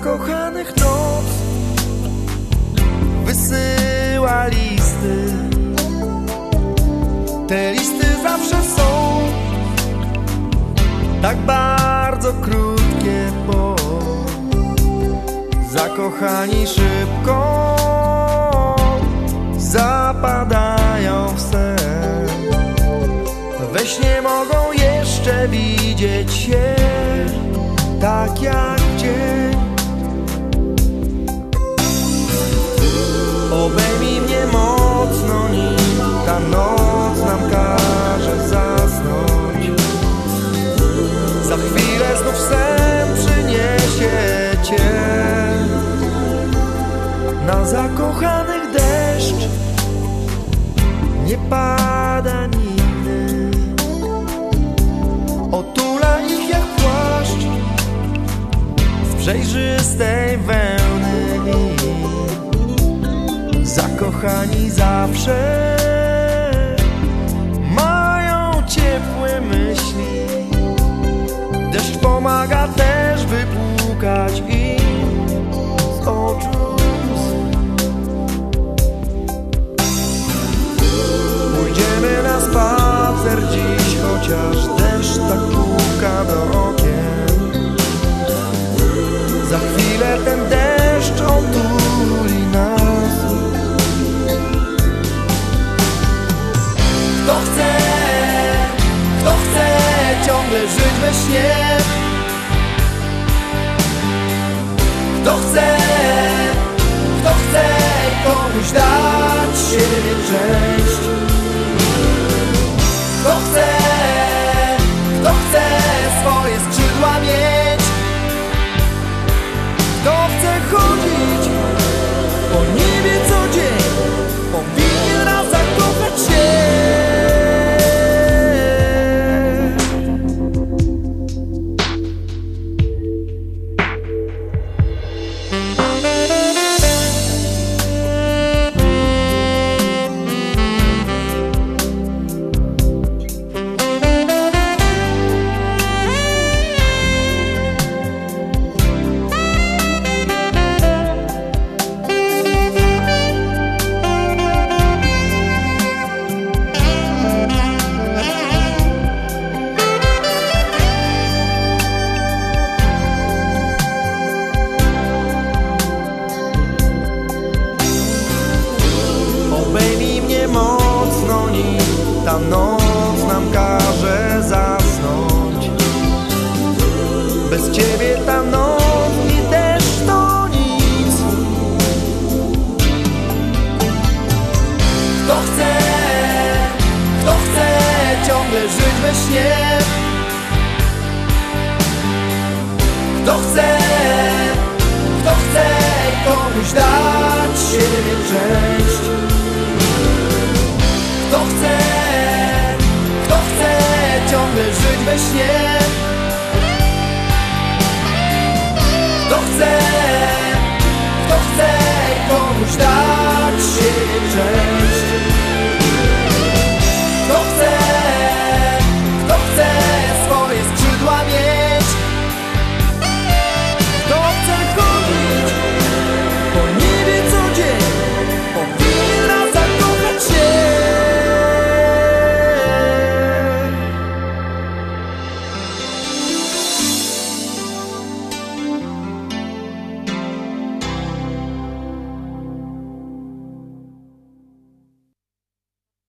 zakochanych noc wysyła listy. Te listy zawsze są tak bardzo krótkie, bo zakochani szybko zapadają w sen. We śnie mogą jeszcze widzieć się tak jak dzień. Obejmij mnie mocno, nim ta noc nam każe zasnąć. Za chwilę znów sen przyniesie cię. Na zakochanych deszcz nie pada nigdy. Otula ich jak płaszcz z przejrzystej wełny. Zakochani zawsze mają ciepłe myśli. Deszcz pomaga też wypłukać im z oczu. Pójdziemy na spacer dziś, chociaż deszcz tak puka do okien. Za chwilę ten deszcz otuli nas. Kto chce ciągle żyć we śnie? Kto chce komuś dać siebie część? Kto chce swoje skrzydła mieć? Kto chce chodzić po niebie co dzień, powinien raz zakochać się. Mocno, nim ta noc nam każe zasnąć. Bez ciebie ta noc i deszcz to nic. Kto chce ciągle żyć we śnie? Kto chce komuś dać siebie część? Kto chce ciągle żyć we śnie? Kto chce